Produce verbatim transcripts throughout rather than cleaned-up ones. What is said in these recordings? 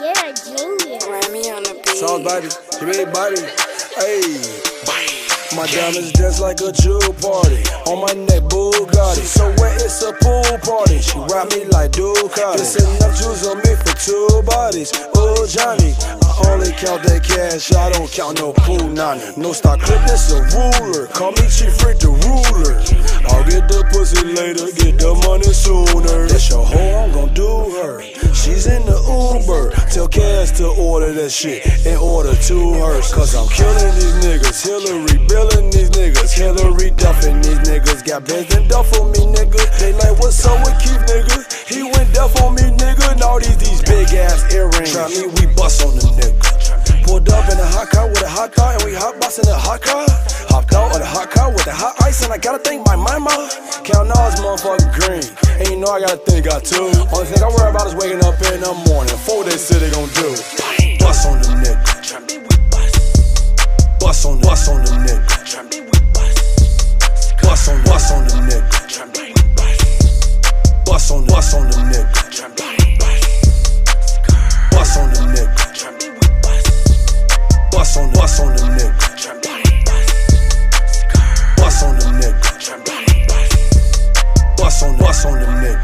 You're a genius. Grammy on the beat. Sauce baby, big body, hey. My diamonds dance like a jewel party. On my neck, Bugatti. So wet, it's a pool party. She ride me like Ducati. It's enough juice on me for two bodies. Oh, Johnny, I only count that cash. I don't count no pool nani. No stock clip, it's a ruler. Call me Chief Rick the ruler. I'll get the pussy later, get the money sooner. That's your hoe, I'm gon' do her. She's in the Uber. Tell Cass to order that shit and order two hers. Cause I'm killing these niggas. Hillary billing these niggas. Hillary duffing these niggas. Got Benz and Duff on me, nigga. They like, what's up with Keith, nigga? He went Duff on me, nigga. And all these, these big ass earrings. Try me, we bust on the nigga. Pulled up in a hot car with a hot car, and we hot boss in a hot car. Hopped out of the hot car with the hot ice, and I gotta think my mama. Counting all this motherfucking green, and you know I gotta think I too. Only thing I worry about is waking up in the morning. Four they say they gon' do. Bust on the nigga. Bust on, bust on the nigga. Bust on, bust on the nigga. Bust on, bust on the nigga. Bust on the nigga. Bust on, bust on the nigga. Bust on the nigga. Bust on, bust on the nigga.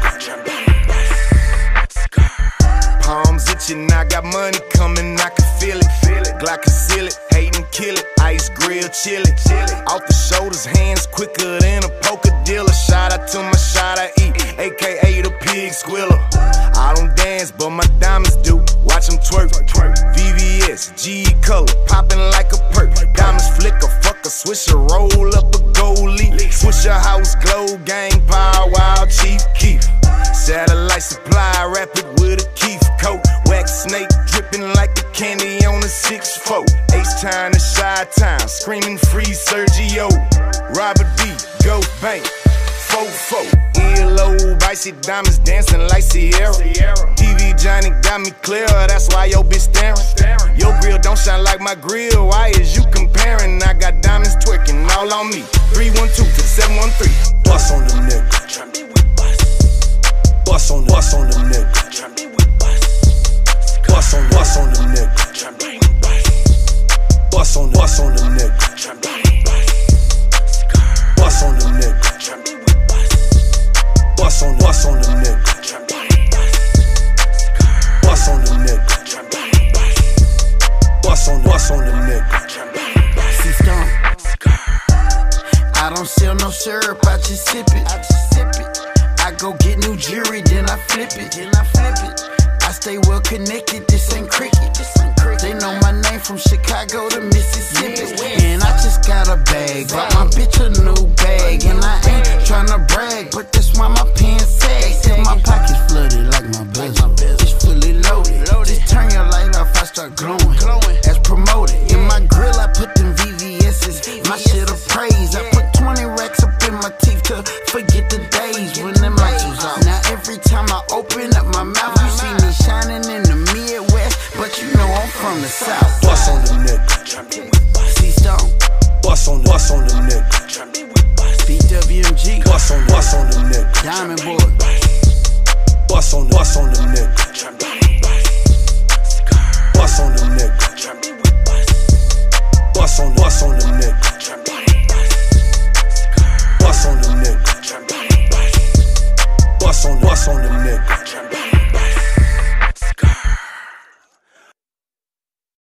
Palms itching, I got money coming, I can feel it. Glock conceal it, hate and kill it. Ice grill, chili. Off the shoulders, hands quicker than a poker dealer. Shout out to my shot I eat, A K A the pig squiller. I don't dance, but my diamonds do. Watch them twerk. V V S, G E color, popping like a perk. Diamonds flicker, fuck a swisher, roll up a goalie. Swisher house, glow, gang, power, wild, Chief Keef. Satellite supply, rapid with a Keith coat. Wax snake, dripping like the candy on a six foot. H-Time to Chi-Town, screaming free Sergio. Robert D, go bank, fo-fo. Earlobe, icy diamonds dancing like Sierra. T V Johnny got me clear, that's why yo bitch staring. Your grill don't shine like my grill, why is you comparing? I got diamonds twerking all on me. three one two to the seven one three. Bust on the nigga. Bust on, bust on the nigga. Bust on, bust on the nigga. Bust on, bust on the nigga. Bust on the nigga. Bust on, bust on the nigga. Bust on the nigga. Bust on, bust on the nigga. See Stone, I don't sell no syrup, I just sip it. I just sip it. I go get new jewelry, then I flip it. Then I flip it. I stay well connected, this ain't cricket. This ain't cricket. They know my name from Chicago to Mississippi. And I just got a bag, bought my bitch a new bag. And I ain't tryna brag, but that's why my pants sag. Till my pockets flooded like my bosom. It's fully loaded. Just turn your light off, I start glowing. As promoted. In my grill, I put them V V S's. My shit appraised. I put twenty racks up in my teeth to forget the days when them lights was off. Now every time I open up my mouth, you see me shining in the Midwest, but you know I'm from the South. Bust on the nigga. C Stone. Bust on, bust on the nigga. B W M G. Bust on, bust on the nigga. Diamond Boy. Bust on, bust on the nigga. Bust on the nigga. Bust on, bust on the nigga. Bust on the nigga. Bust on, bust on the nigga.